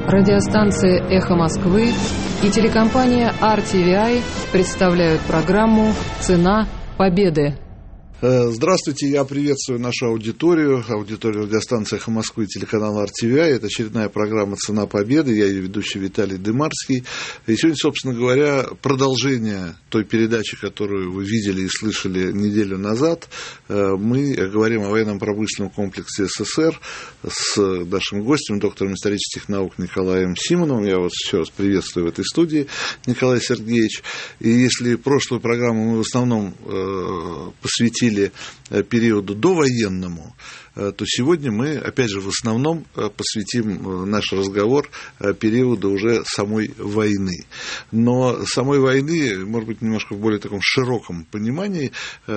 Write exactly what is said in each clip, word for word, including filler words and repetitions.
Радиостанция «Эхо Москвы» и телекомпания ар ти ви ай представляют программу «Цена победы». Здравствуйте, я приветствую нашу аудиторию, аудиторию радиостанции «Эхо Москвы» и телеканала ар ти ви ай. Это очередная программа «Цена победы». Я ее ведущий Виталий Дымарский. И сегодня, собственно говоря, продолжение той передачи, которую вы видели и слышали неделю назад. Мы говорим о военно-промышленном комплексе СССР с нашим гостем, доктором исторических наук Николаем Симоновым. Я вас еще раз приветствую в этой студии, Николай Сергеевич. И если прошлую программу мы в основном посвятили периоду довоенному, то сегодня мы, опять же, в основном посвятим наш разговор периоду уже самой войны. Но самой войны, может быть, немножко в более таком широком понимании,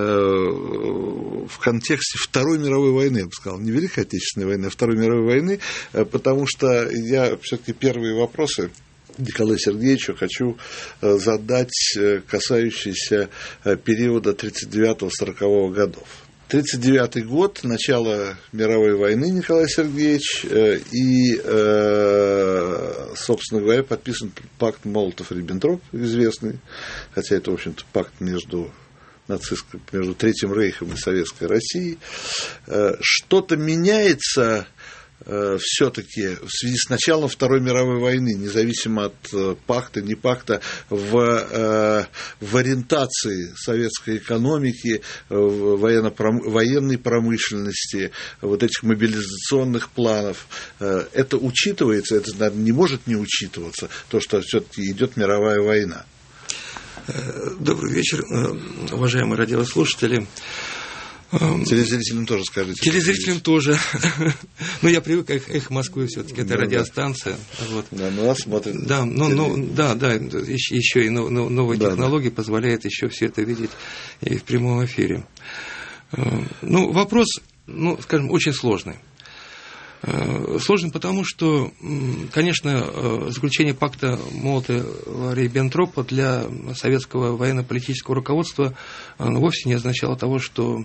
в контексте Второй мировой войны, я бы сказал, не Великой Отечественной войны, а Второй мировой войны, потому что я все-таки первые вопросы Николаю Сергеевичу хочу задать, касающиеся периода тридцать девятого сорокового годов. тридцать девятый год, начало мировой войны, Николай Сергеевич, и, собственно говоря, подписан пакт Молотов-Риббентроп, известный, хотя это, в общем-то, пакт между нацистской, между Третьим Рейхом и Советской Россией. Что-то меняется все-таки в связи с началом Второй мировой войны, независимо от пакта, не пакта, в, в ориентации советской экономики, в военной промышленности, вот этих мобилизационных планов. Это учитывается, это, наверное, не может не учитываться, то, что все-таки идет мировая война. Добрый вечер, уважаемые радиослушатели. Телезрителям тоже скажите. Телезрителям тоже. Ну, я привык к «Эхо Москвы», все-таки это да, радиостанция. Да, вот. Да, ну, нас смотрят. Да, ну, ну, да, да, еще и новые да, технологии да. позволяют еще все это видеть и в прямом эфире. Ну, вопрос, ну, скажем, очень сложный. Сложный потому, что, конечно, заключение пакта Молотова-Риббентропа для советского военно-политического руководства вовсе не означало того, что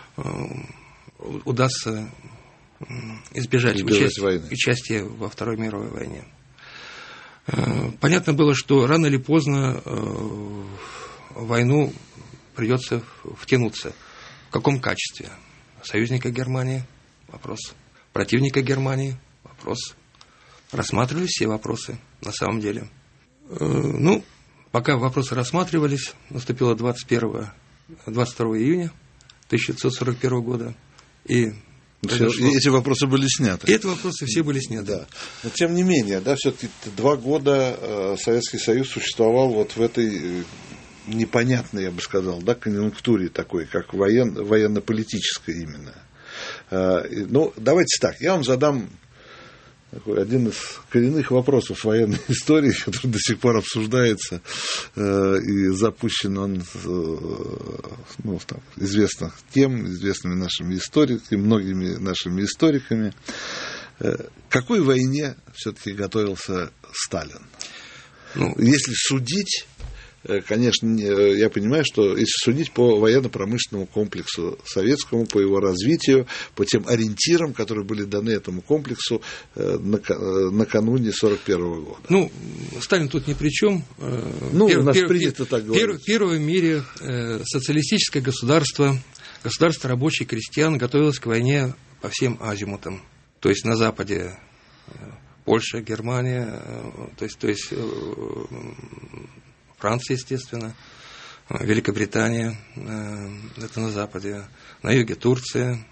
удастся избежать, избежать участия, участия во Второй мировой войне. Понятно было, что рано или поздно в войну придется втянуться. В каком качестве? Союзника Германии? Вопрос. Противника Германии? Вопрос. Рассматривались все вопросы на самом деле. Ну, пока вопросы рассматривались, наступило двадцать первого, двадцать второго июня тысяча девятьсот сорок первого года. И произошло... эти вопросы были сняты. И эти вопросы все были сняты. Да. Но тем не менее, да, все-таки два года Советский Союз существовал вот в этой непонятной, я бы сказал, да, конъюнктуре такой, как воен... военно-политической именно. Ну, давайте так, я вам задам такой один из коренных вопросов военной истории, который до сих пор обсуждается, и запущен он, ну, там, известно кем, известными нашими историками, многими нашими историками. К какой войне все-таки готовился Сталин? Ну, если судить, конечно, я понимаю, что если судить по военно-промышленному комплексу советскому, по его развитию, по тем ориентирам, которые были даны этому комплексу накануне сорок первого года. Ну, Сталин тут ни при чем. Ну, Пер, у нас пер, принято так говорить. Пер, первое в мире социалистическое государство, государство рабочих крестьян готовилось к войне по всем азимутам. То есть на Западе Польша, Германия, то есть, то есть Франция, естественно, Великобритания, это на Западе, на юге Турция,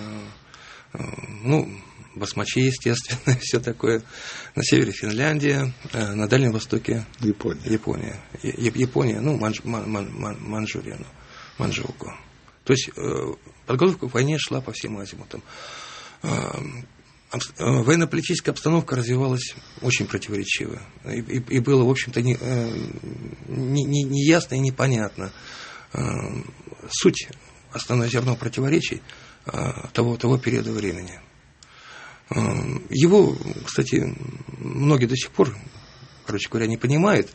ну, басмачи, естественно, все такое, на севере Финляндия, на Дальнем Востоке Япония, Япония, Япония ну, Манж, Ман, Ман, Ман, Манчжурия, ну, Манчжоуку. То есть подготовка к войне шла по всем азимутам. Военно-политическая обстановка развивалась очень противоречиво. И, и, и было, в общем-то, не, не, не, не ясно и непонятно суть, основное зерно противоречий того, того периода времени. Его, кстати, многие до сих пор, короче говоря, не понимают,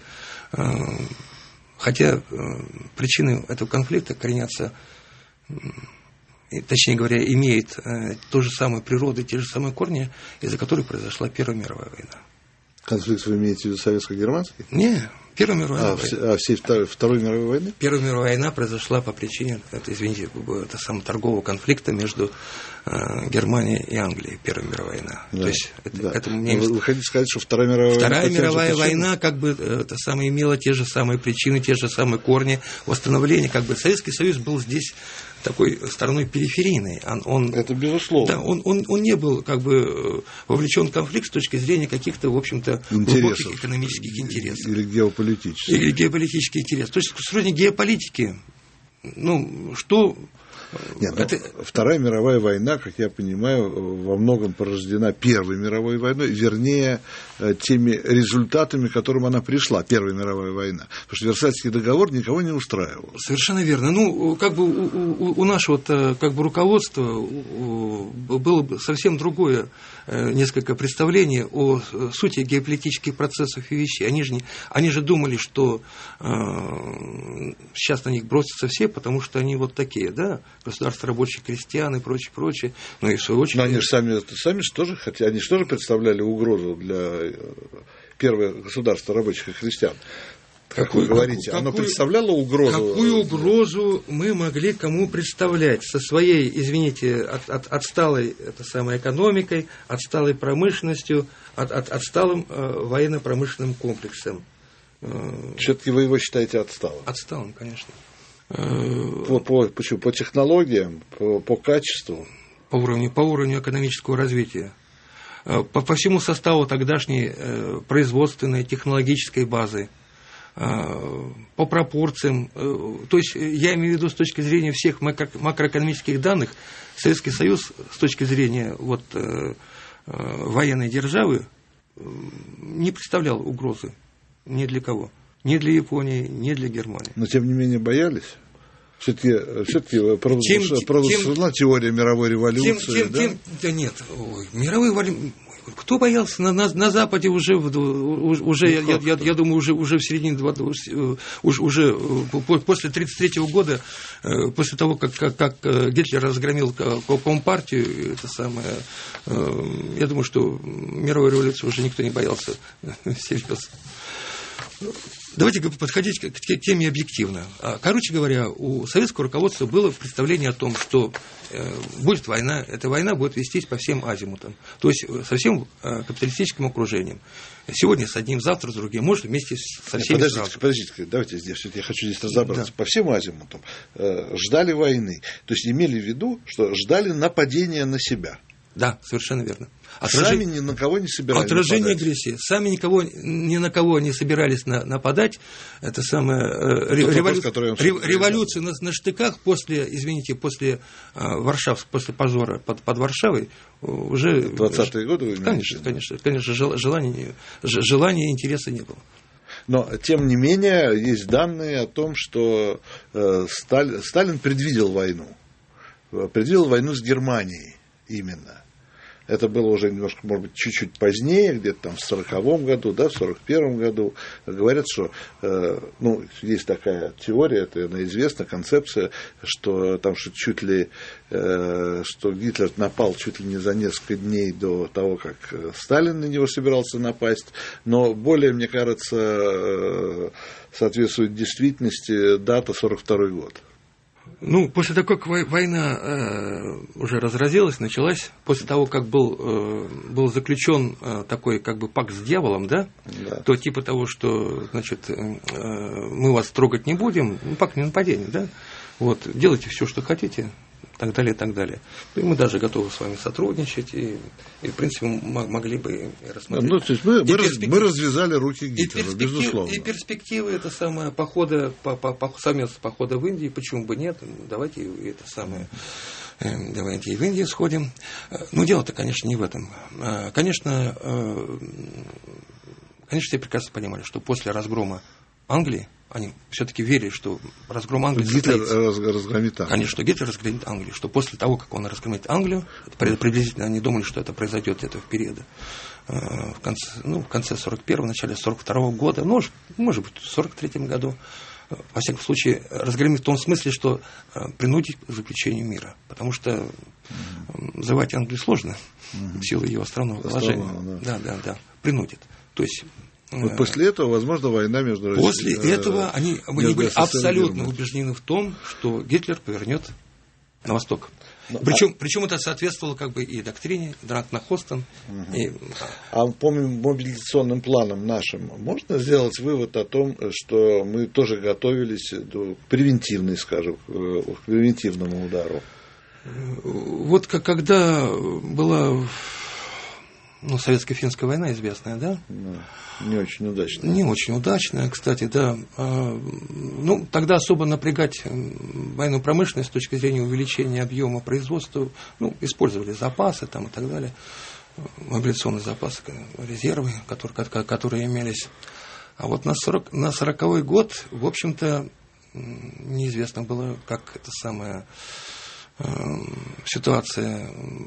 хотя причины этого конфликта коренятся точнее говоря, имеет э, ту же самую природу, те же самые корни, из-за которых произошла Первая мировая война. Конфликт вы имеете в виду советско-германский? Не, Первая мировая а, война. А всей Второй, Второй мировой войны? Первая мировая война произошла по причине, это, извините, это самого торгового конфликта между э, Германией и Англией. Первая мировая война. Да, То есть это, да. это мне... Вы хотите сказать, что Вторая мировая Вторая война... мировая же война как бы это самое, имела те же самые причины, те же самые корни восстановления. Как бы Советский Союз был здесь такой стороной периферийной. Он, он, это безусловно. Да, он, он, он не был как бы вовлечен в конфликт с точки зрения каких-то, в общем-то, глубоких экономических интересов. Или геополитических. Или геополитический интерес. То есть, с точки зрения геополитики, ну, что... Нет, это... Вторая мировая война, как я понимаю, во многом порождена Первой мировой войной, вернее, теми результатами, к которым она пришла, Первая мировая война. Потому что Версальский договор никого не устраивал. Совершенно верно. Ну, как бы у, у, у нашего как бы руководства было совсем другое несколько представление о сути геополитических процессов и вещей. Они же, не, они же думали, что э, сейчас на них бросятся все, потому что они вот такие, да, государство рабочих крестьян и прочее, прочее. Ну и в свою очередь... Но они же сами, сами же тоже, хотя они же тоже представляли угрозу для первого государства рабочих и крестьян. Как какую, вы говорите, какую, оно представляло угрозу? Какую угрозу мы могли кому представлять со своей, извините, от, от, отсталой это самой экономикой, отсталой промышленностью, от, от, отсталым э, военно-промышленным комплексом? Все-таки вы его считаете отсталым? Отсталым, конечно. По, по, почему? По технологиям, по, по качеству? По уровню, по уровню экономического развития. По, по всему составу тогдашней э, производственной, технологической базы. По пропорциям, то есть я имею в виду с точки зрения всех макроэкономических данных, Советский Союз с точки зрения вот, военной державы не представлял угрозы ни для кого, ни для Японии, ни для Германии. Но тем не менее боялись? Все-таки, все-таки провозглашена теория мировой революции, тем, да? Тем, да нет, ой, мировой революции. Кто боялся на, на, на Западе уже, уже ну, я, я, я думаю, уже, уже в середине двадцатого, уже после тридцать третьего года, после того, как, как, как Гитлер разгромил Компартию, это самое, я думаю, что мировой революции уже никто не боялся серьезно. Давайте подходить к теме объективно. Короче говоря, у советского руководства было представление о том, что будет война, эта война будет вестись по всем азимутам, то есть со всем капиталистическим окружением. Сегодня с одним, завтра с другим, может вместе со всеми. Подождите, сразу. подождите, давайте здесь, я хочу здесь разобраться. Да. По всем азимутам ждали войны, то есть имели в виду, что ждали нападения на себя. Да, совершенно верно. Отражение, сами ни на кого не собирались Отражение нападать. агрессии. Сами никого, ни на кого не собирались на, нападать. Это самое э, револю... вопрос, рев... революция на, на штыках после, извините, после э, Варшав, после пожара под, под Варшавой уже... двадцатые годы вы имеете? Конечно, конечно, конечно, желания, желания и интереса не было. Но, тем не менее, есть данные о том, что э, Сталин, Сталин предвидел войну. Предвидел войну с Германией именно. Это было уже немножко, может быть, чуть-чуть позднее, где-то там в сороковом году, да, в сорок первом году. Говорят, что, э, ну, есть такая теория, это она известна, концепция, что там что чуть ли, э, что Гитлер напал чуть ли не за несколько дней до того, как Сталин на него собирался напасть. Но более, мне кажется, э, соответствует действительности дата сорок второй год. Ну, после того, как война э, уже разразилась, началась, после того, как был, э, был заключен э, такой как бы пакт с дьяволом, да, да. то типа того, что, значит, э, мы вас трогать не будем, ну, пакт не нападения, да, вот, делайте все, что хотите, так далее, так далее. И мы даже готовы с вами сотрудничать, и, и в принципе, могли бы рассмотреть. Ну, то есть мы, мы, перспектив... мы развязали руки Гитлеру, и безусловно. И перспективы, это самое, похода, по, по, по, совместного похода в Индию, почему бы нет, давайте это самое, давайте и в Индию сходим. Но дело-то, конечно, не в этом. Конечно, конечно, все прекрасно понимали, что после разгрома Англии, они все-таки верили, что разгром Англии Гитлер разгромит Англию. Конечно, что Гитлер разгромит Англию, что после того, как он разгромит Англию, приблизительно они думали, что это произойдет где-то в период в конце, ну, в конце сорок первого, начале сорок второго года, ну, может быть, в сорок третьем году. Во всяком случае, разгромить в том смысле, что принудить к заключению мира. Потому что mm-hmm. завоевать Англию сложно, mm-hmm. в силу ее островного положения. Да. да, да, да. Принудит. То есть, вот после этого, возможно, война между Россией... После э, этого они, они были абсолютно убеждены в том, что Гитлер повернет на восток. Ну, причем, а... причем это соответствовало как бы и доктрине Дракна-Хостен. Угу. И... А по мобилизационным планам нашим можно сделать вывод о том, что мы тоже готовились к превентивной, скажем, к превентивному удару? Вот как, когда была ну, советско-финская война известная, да? Ну, не очень удачная. Не очень удачная, кстати, да. Ну, тогда особо напрягать военную промышленность с точки зрения увеличения объема производства, ну, использовали запасы там и так далее, мобилизационные запасы, резервы, которые, которые имелись. А вот на, сорок, на сороковой год, в общем-то, неизвестно было, как это самое... ситуация.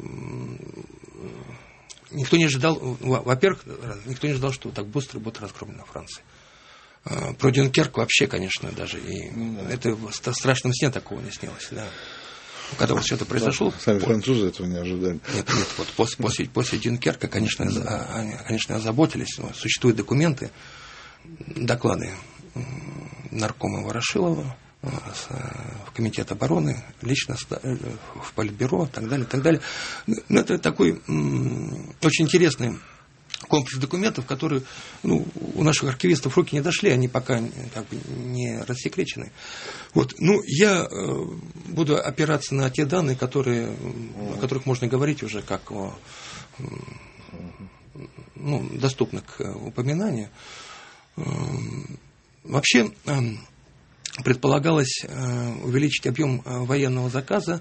Никто не ожидал, во-первых, никто не ожидал, что так быстро будет разгромлена Франция. Про Дюнкерк вообще, конечно, даже и mm-hmm. это в страшном сне такого не снилось, да. Когда вот все это произошло. Сами французы этого не ожидали. Нет, нет, вот после, после, после Дюнкерка, конечно, они, конечно, озаботились, но существуют документы, доклады наркома Ворошилова, в Комитет обороны, лично в Политбюро и так далее, и так далее. Но это такой м- очень интересный комплекс документов, которые ну, у наших архивистов руки не дошли, они пока как бы не рассекречены. Вот. Ну, я э, буду опираться на те данные, которые, о которых можно говорить уже как о э, ну, доступны к упоминанию. Э, вообще, э, предполагалось увеличить объем военного заказа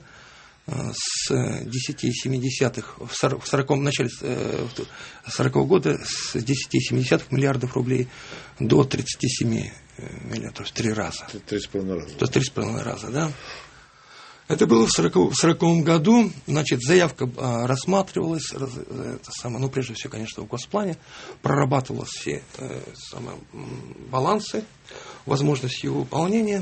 с десяти целых семи десятых в сороковом, начале сорокового года с десяти целых семи десятых миллиардов рублей до тридцати семи миллиардов, то есть три раза. Три с половиной раза. То есть три с половиной раза, да. Это было в сороковом году, значит, заявка рассматривалась, это самое, ну, прежде всего, конечно, в госплане, прорабатывалось все э, самое, балансы, возможности его выполнения.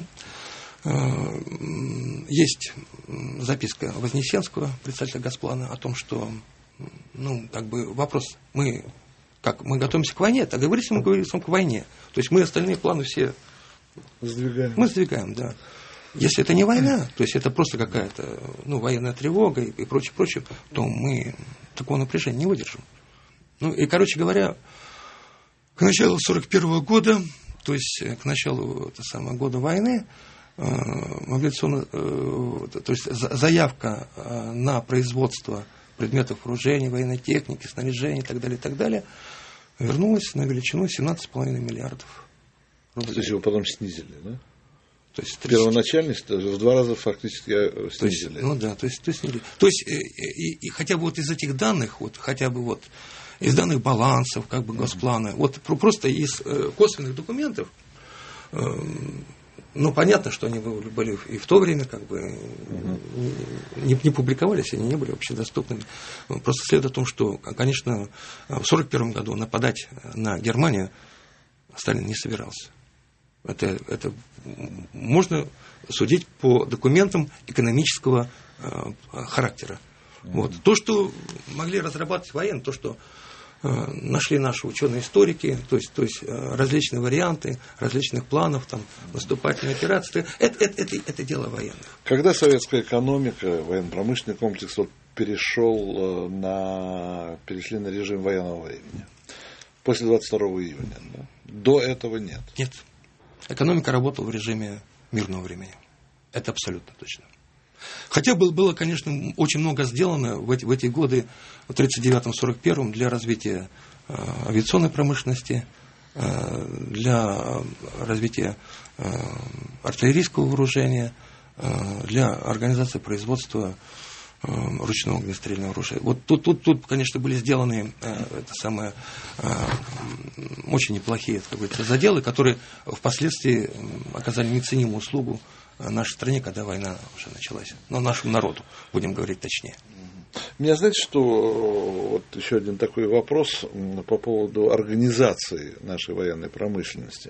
Э, есть записка Вознесенского, представителя госплана, о том, что, ну, как бы вопрос, мы, как, мы готовимся к войне, так говорили, мы говорили к войне, то есть мы остальные планы все сдвигаем. Мы сдвигаем, да. Если это не война, то есть это просто какая-то ну, военная тревога и, и прочее, прочее, то мы такого напряжения не выдержим. Ну и, короче говоря, к началу сорок первого года, то есть к началу это самое, года войны, э, мобилизационно, э, то есть заявка э, на производство предметов вооружения, военной техники, снаряжения и так далее, и так далее, вернулась на величину семнадцать целых пять десятых миллиардов рублей. То есть его потом снизили, да? То есть первоначально в два раза фактически снизили. То есть, ну да, то есть, то есть, то есть и, и, и хотя бы вот из этих данных, вот, хотя бы вот из данных балансов, как бы госплана, mm-hmm. вот просто из э, косвенных документов, э, ну понятно, что они были и в то время как бы mm-hmm. не, не публиковались, они не были общедоступными. Просто следует о том, что, конечно, в сорок первом году нападать на Германию Сталин не собирался. Это, это можно судить по документам экономического э, характера. Mm-hmm. Вот. То, что могли разрабатывать военные, то, что э, нашли наши ученые-историки, то есть, то есть э, различные варианты, различных планов, там, наступательные операции, это, это, это, это дело военных. Когда советская экономика, военно-промышленный комплекс вот, перешел на, перешли на режим военного времени? После двадцать второго июня. Да? До этого нет? Нет. Экономика работала в режиме мирного времени. Это абсолютно точно. Хотя было, было конечно, очень много сделано в эти, в эти годы, в тридцать девятом — сорок первом, для развития э, авиационной промышленности, э, для развития э, артиллерийского вооружения, э, для организации производства э, ручного огнестрельного оружия. Вот тут, тут, тут, конечно, были сделаны э, это самое, э, очень неплохие, как говорится, заделы, которые впоследствии оказали неоценимую услугу нашей стране, когда война уже началась. Но нашему народу, будем говорить точнее. Меня, знаете, что вот еще один такой вопрос по поводу организации нашей военной промышленности.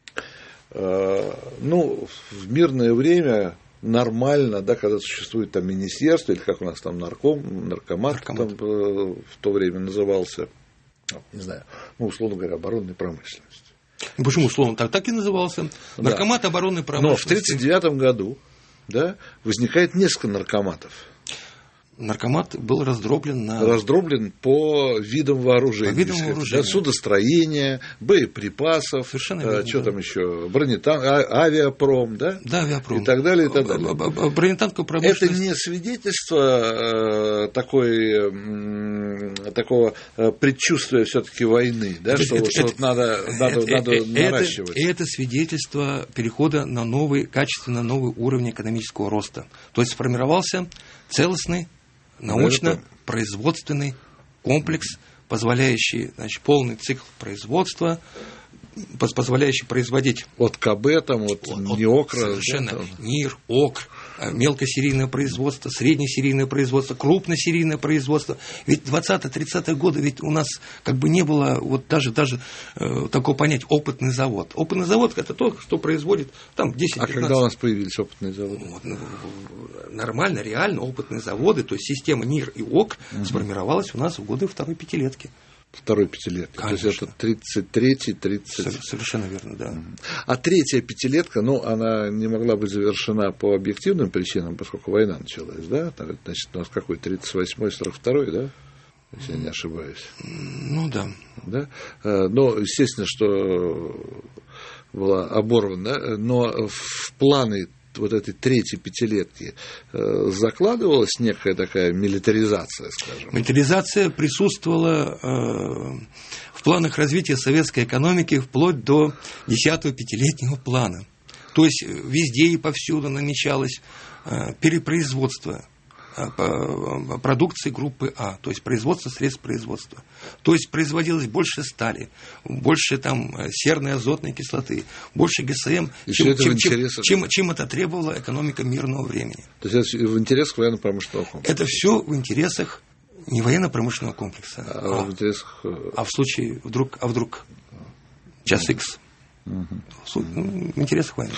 Ну, в мирное время нормально, да, когда существует там министерство, или как у нас там нарком, наркомат, наркомат. Там, в то время назывался, не знаю, ну, условно говоря, оборонной промышленности. Почему условно? Так, так и назывался. Наркомат да. оборонной промышленности. Но в тридцать девятом году да, возникает несколько наркоматов. Наркомат был раздроблен на... Раздроблен по видам вооружений. По видам вооружения. Да, судостроения, боеприпасов, Совершенно а, верно, что да. там еще, бронетанк, а, авиапром, да? Да, авиапром. И так далее, и так далее. Бронетанковая промышленность. Это не свидетельство э, такой, э, такого э, предчувствия все-таки войны, да, это, что, это, что это, надо, надо, это, надо это, наращивать. Это, это свидетельство перехода на новый, качественно новый уровень экономического роста. То есть сформировался целостный научно-производственный комплекс, позволяющий, значит, полный цикл производства, позволяющий производить от КБ, там, от, от НИОКРа. Совершенно. Да, НИР, ОКР, мелкосерийное производство, среднесерийное производство, крупносерийное производство. Ведь двадцатые-тридцатые годы ведь у нас как бы не было вот даже, даже э, такого понятия опытный завод. Опытный завод – это то, что производит там десять-пятнадцать. А когда у нас появились опытные заводы? Вот, ну, нормально, реально опытные заводы, то есть система НИР и ОК угу. сформировалась у нас в годы второй пятилетки. Второй пятилетки. Конечно. То есть это тридцать третий, тридцать... Совершенно верно, да. А третья пятилетка, ну, она не могла быть завершена по объективным причинам, поскольку война началась, да? Значит, у нас какой? тридцать восьмой, сорок второй, да? Если я не ошибаюсь. Ну, да. Да? Но, естественно, что была оборвана, но в планы вот этой третьей пятилетки закладывалась некая такая милитаризация, скажем. Милитаризация присутствовала э, в планах развития советской экономики вплоть до десятого пятилетнего плана. То есть везде и повсюду намечалось э, перепроизводство продукции группы А, то есть производство средств производства. То есть производилось больше стали, больше там серной азотной кислоты, больше ГСМ, чем, чем, чем, чем, чем это требовала экономика мирного времени. То есть это в интересах военно-промышленного комплекса? Это все в интересах не военно-промышленного комплекса, а, а, в, интересах... а в случае вдруг, а вдруг час Х, угу. в интересах войны.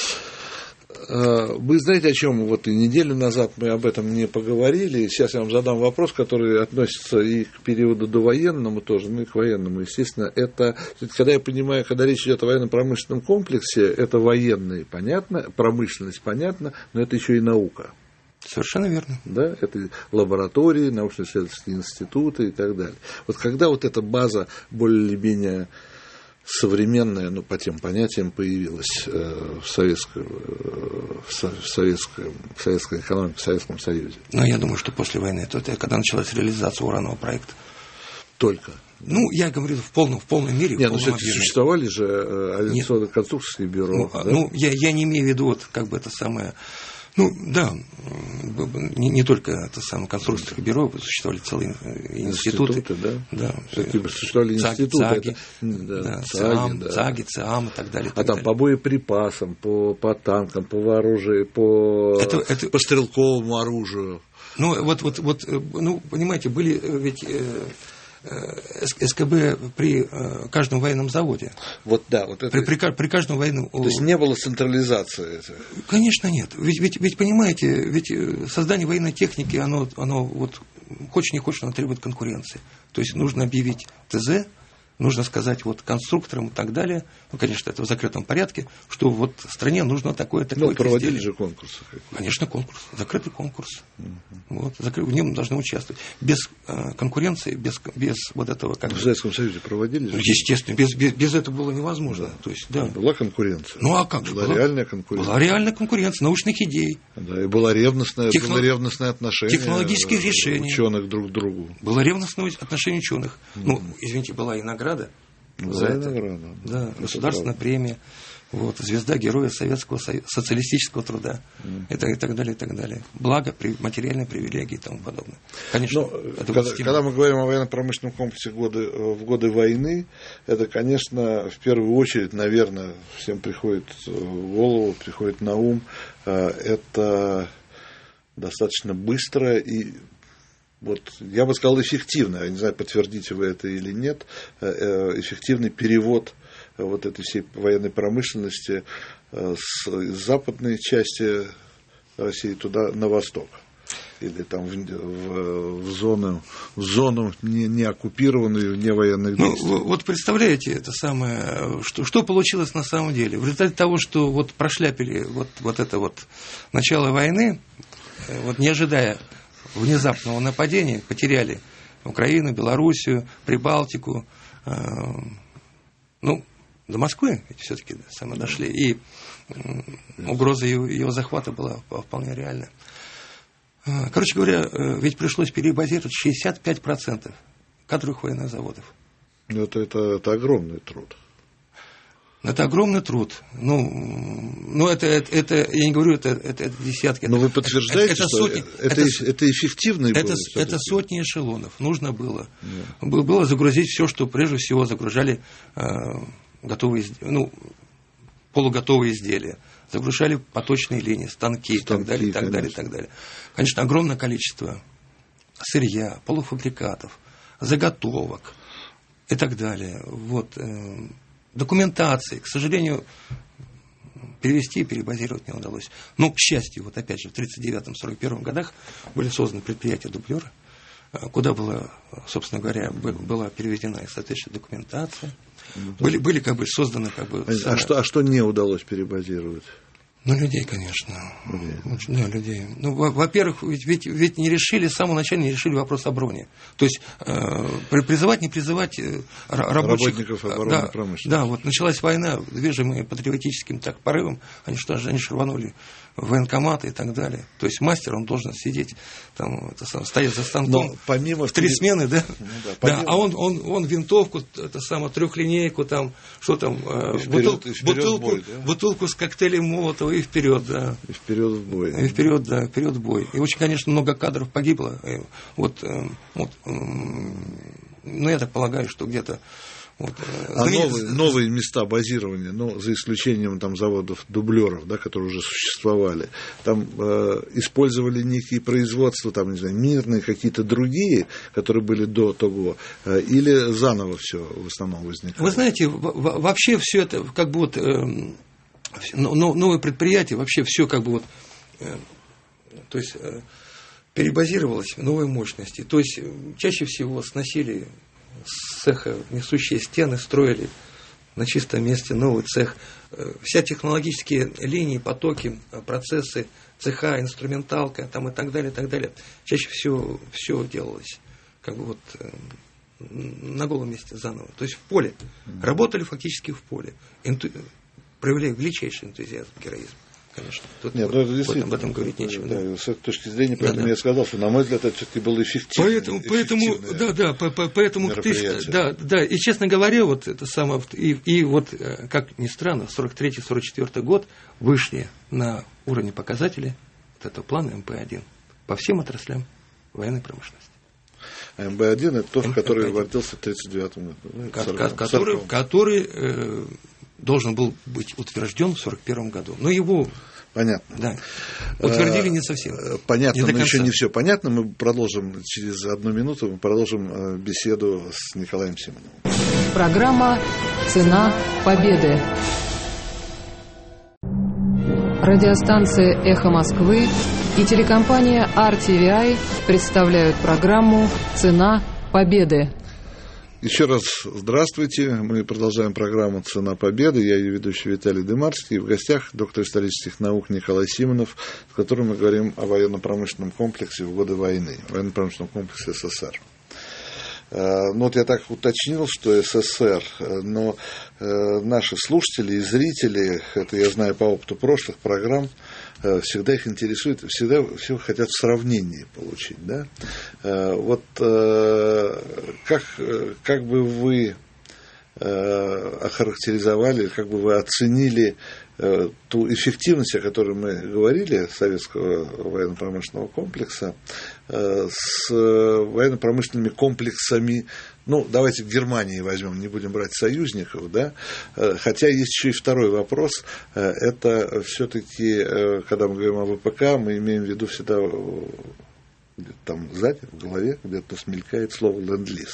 Вы знаете, о чем вот и неделю назад мы об этом не поговорили. Сейчас я вам задам вопрос, который относится и к периоду довоенному тоже, ну и к военному, естественно. Это, когда я понимаю, когда речь идет о военно-промышленном комплексе, это военные, понятно, промышленность, понятно, но это еще и наука. Совершенно верно. Да, это лаборатории, научно-исследовательские институты и так далее. Вот когда вот эта база более или менее современная, ну, по тем понятиям, появилась э, в, советской, э, в, советской, в советской экономике, в Советском Союзе? Ну, я думаю, что после войны, это, это когда началась реализация уранового проекта. Только? Ну, я говорю, в полном, в полной мере. Нет, ну, все-таки существовали же э, авиационно-конструкторские бюро. Ну, да? ну я, я не имею в виду, вот, как бы это самое... Ну, да, не, не только это самое конструкторское бюро, существовали целые институты. Институты, да. да. Существовали ЦАГ, институты. ЦАГи, это, да, да, ЦАГи, ЦИАМ, да. ЦАГи, ЦИАМ и так далее. И так а там далее. по боеприпасам, по, по танкам, по вооружению, по, это, это... по стрелковому оружию. Ну, вот, вот, вот, ну, понимаете, были ведь... СКБ при каждом военном заводе. Вот да, вот это... при, при, при каждом военном... То есть не было централизации этого? Конечно, нет. Ведь, ведь, ведь понимаете, ведь создание военной техники, оно, оно вот, хочешь не хочешь, оно требует конкуренции. То есть нужно объявить ТЗ, нужно сказать вот конструкторам и так далее, ну, конечно, это в закрытом порядке, что вот стране нужно такое такое. Ну, проводили же конкурсы. Конечно, конкурс, закрытый конкурс. Угу. Вот, закры... В нем должны участвовать. Без э, конкуренции, без, без вот этого... Как... В Советском Союзе проводили же? Естественно, без, без, без этого было невозможно. Да. То есть, да. Была конкуренция. Ну, а как же? Была, была реальная конкуренция. Была реальная конкуренция научных идей. Да, и было ревностное, Техно... было ревностное отношение технологических решений. Ученых друг к другу. Было ревностное отношение ученых. Mm. Ну, извините, была и награда. За это. Награда. Да, это государственная правда. Премия, вот, звезда Героя Советского социалистического труда mm. и, так, и так далее, и так далее. Благо, при, материальные привилегии и тому подобное. Конечно, но, это когда, когда мы говорим о военно-промышленном комплексе годы, в годы войны, это, конечно, в первую очередь, наверное, всем приходит в голову, приходит на ум, это достаточно быстро и вот, я бы сказал, эффективно, я не знаю, подтвердите вы это или нет, эффективный перевод вот этой всей военной промышленности с западной части России туда на восток. или там в, в, в зону, в зону не, не оккупированную, не военных действий. Ну, вот представляете, это самое, что, что получилось на самом деле? В результате того, что вот прошляпили вот, вот это вот начало войны, вот не ожидая внезапного нападения, потеряли Украину, Белоруссию, Прибалтику, э, ну, до Москвы ведь все-таки сами дошли, и э, угроза его, его захвата была вполне реальна. Короче говоря, ведь пришлось перебазировать шестьдесят пять процентов кадровых военных заводов. Это, это, это огромный труд. Это огромный труд. Ну, ну это, это, это, я не говорю, это, это, это десятки. Но вы подтверждаете, это, это что сотни, это, это, это эффективно это, было? Это сотни эшелонов. Нужно было. Да. Было загрузить все, что прежде всего загружали э, готовые, ну, полуготовые изделия. Загружали поточные линии, станки, станки и так далее, и так далее, и так далее. Конечно, огромное количество сырья, полуфабрикатов, заготовок и так далее. Вот. Документации, к сожалению, перевести и перебазировать не удалось. Но, к счастью, вот опять же, в тридцать девятом — сорок первом годах были созданы предприятия-дублеры, куда была, собственно говоря, была переведена и соответствующая документация. Были, были как бы созданы как бы... А, самые... что, а что не удалось перебазировать? Ну, людей, конечно. Людей. Да, людей. Ну, во-первых, ведь, ведь, ведь не решили, с самого начала не решили вопрос о броне. То есть, э, призывать, не призывать э, рабочих... Работников обороны да, промышленности. Да, вот началась война, движимые патриотическим так порывом, они что же, они же рванули в военкоматы и так далее. То есть, мастер, он должен сидеть, там, это, сам, стоять за станком. Но помимо... В три смены, да? Ну, да, помимо... да, а он, он, он винтовку, это самое, трехлинейку, там, что там, э, вперед, бутылку, вперед бутылку, бой, да? бутылку с коктейлем Молотова и вперед, да. И вперед в бой. И вперед, да, вперед в бой. И очень, конечно, много кадров погибло. Вот, вот, ну, я так полагаю, что где-то... Вот, а знаменит... новые, новые места базирования, ну, за исключением там заводов дублеров, да, которые уже существовали, там э, использовали некие производства, там, не знаю, мирные, какие-то другие, которые были до того, э, или заново все в основном возникало? Вы знаете, вообще все это как бы вот э, новые предприятия, вообще все как бы вот, э, то есть э, перебазировалось в новые мощности. То есть чаще всего сносили с цеха несущие стены, строили на чистом месте новый цех. Вся технологические линии, потоки, процессы, цеха, инструменталка там, и так далее, и так далее. Чаще всего все делалось как бы вот на голом месте заново. То есть в поле. Работали фактически в поле. Инту... Проявляли величайший энтузиазм, героизм. Конечно. Тут Нет, ну, это действительно, об этом говорить нечего. Да, да. С этой точки зрения, поэтому да, да. я сказал, что, на мой взгляд, это все-таки было эффективно. Поэтому, поэтому да, да, по, по, поэтому да, да, и, честно говоря, вот это самое, и, и вот, как ни странно, сорок третий — сорок четвёртый год вышли на уровне показателей вот этого плана эм пэ один по всем отраслям военной промышленности. А эм бэ один это тот, который вводился в тридцать девятом году. Который, который э, должен был быть утвержден в сорок первом году. Но его... Понятно. Да. Утвердили не совсем. Понятно, не но еще не все понятно. Мы продолжим через одну минуту, мы продолжим беседу с Николаем Симоновым. Программа «Цена победы». Радиостанция «Эхо Москвы» и телекомпания ар ти ви ай представляют программу «Цена победы». Еще раз здравствуйте. Мы продолжаем программу «Цена победы». Я ее ведущий Виталий Дымарский. В гостях доктор исторических наук Николай Симонов, с которым мы говорим о военно-промышленном комплексе в годы войны, военно-промышленном комплексе эс эс эр. Ну вот я так уточнил, что эс эс эр, но наши слушатели и зрители, это я знаю по опыту прошлых программ, всегда их интересует, всегда все хотят сравнение получить, да? Вот как, как бы вы охарактеризовали, как бы вы оценили ту эффективность, о которой мы говорили, советского военно-промышленного комплекса, с военно-промышленными комплексами, ну, давайте Германии возьмем, не будем брать союзников, да, хотя есть еще и второй вопрос, это все-таки, когда мы говорим о вэ пэ ка, мы имеем в виду всегда, где-то там сзади, в голове, где-то смелькает слово ленд-лиз.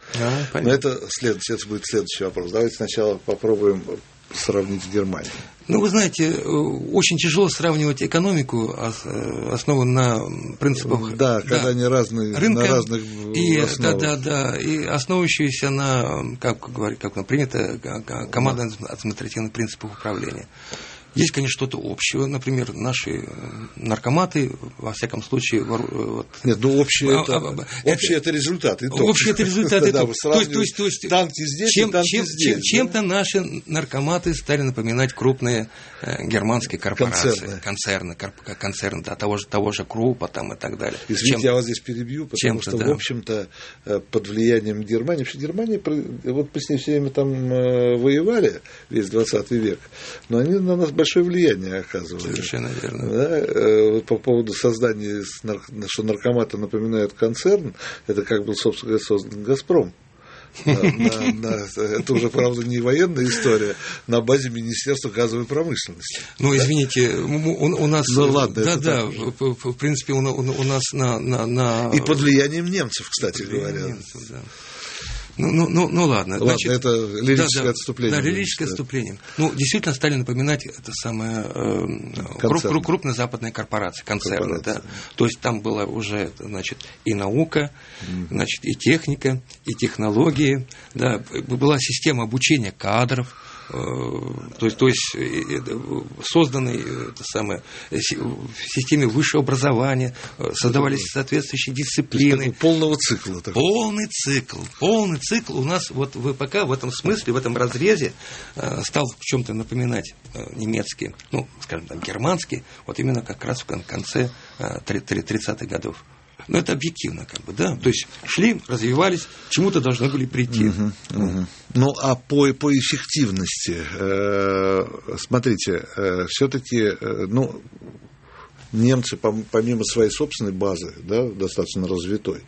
А, Но это, следующий, это будет следующий вопрос. Давайте сначала попробуем сравнить с Германией. Ну, вы знаете, очень тяжело сравнивать экономику, основанную на принципах... Да, когда да, они разные, рынка, на разных и, основах. Да, да, да, и основывающиеся на, как говорить, как принято, командно-административных принципах управления. Есть, конечно, что-то общего. Например, наши наркоматы, во всяком случае... Вот, Нет, ну общее, а, это, а, общее это, это результат. Общее это результат. Да, то есть, то есть, танки здесь чем, и танки чем, здесь. Чем, чем-то наши наркоматы стали напоминать крупные э, германские корпорации. Концерны. Концерны, концерны да, того, же, того же Крупа там, и так далее. Извините, чем, я вас здесь перебью, потому что, да. в общем-то, под влиянием Германии... Вообще Германия, вот мы с ней все время там воевали, весь двадцатый век, но они на нас большое влияние оказывают. Совершенно верно. Да? По поводу создания, что наркоматы напоминают концерн, это как был, собственно говоря, создан «Газпром». На, на, на, это уже, правда, не военная история, на базе Министерства газовой промышленности. Ну, да? Извините, у, у нас... Ну, ладно, да, да, в, в принципе, у, у нас на, на, на... И под влиянием немцев, кстати говоря. Немцев, да. Ну, ну, ну, ну ладно. Ладно, значит, это лирическое да, да, отступление. Да, лирическое отступление. Ну, действительно стали напоминать это самое э, круп, крупные западные корпорации, концерны. Корпорации. Да. То есть там была уже, значит, и наука, mm. значит, и техника, и технологии, да, была система обучения кадров. То есть, то есть созданы это самое, в системе высшего образования, создавались соответствующие дисциплины. Полного цикла. Такой. Полный цикл. Полный цикл у нас вот ВПК в этом смысле, в этом разрезе стал в чем-то напоминать немецкий, ну, скажем так, германский, вот именно как раз в конце тридцатых годов. Но это объективно, как бы, да. То есть шли, развивались, к чему-то должны были прийти. Угу, угу. Ну, а по, по эффективности, э, смотрите, э, все-таки, э, ну, немцы, помимо своей собственной базы, да, достаточно развитой.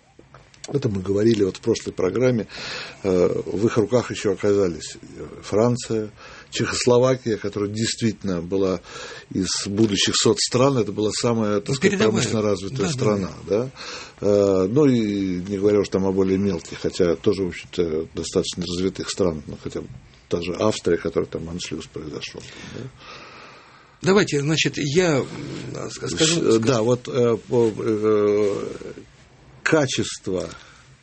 Это мы говорили вот в прошлой программе. Э, в их руках еще оказались Франция, Чехословакия, которая действительно была из будущих соцстран, это была самая, так сказать, промышленно развитая да, страна. Да. Да? Ну и не говоря уж там о более мелких, хотя тоже, в общем-то, достаточно развитых странах, ну, хотя бы та же Австрия, которая там аншлюз произошел. Да? Давайте, значит, я скажу... скажу. Да, вот э, э, качество...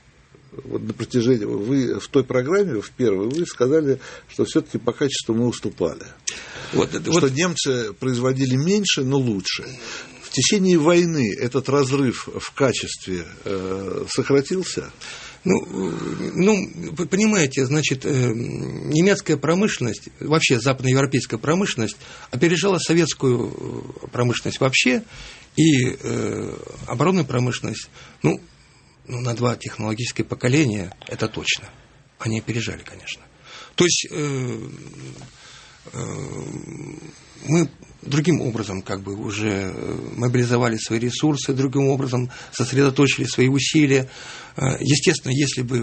Вот на протяжении, вы в той программе, в первой, вы сказали, что все-таки по качеству мы уступали. Вот, что вот... немцы производили меньше, но лучше. В течение войны этот разрыв в качестве э, сократился? Ну, ну, вы понимаете, значит, э, немецкая промышленность, вообще западноевропейская промышленность опережала советскую промышленность вообще, и э, оборонную промышленность, ну, Ну, на два технологические поколения, это точно. Они опережали, конечно. То есть э, э, мы другим образом как бы уже мобилизовали свои ресурсы, другим образом сосредоточили свои усилия. Естественно, если бы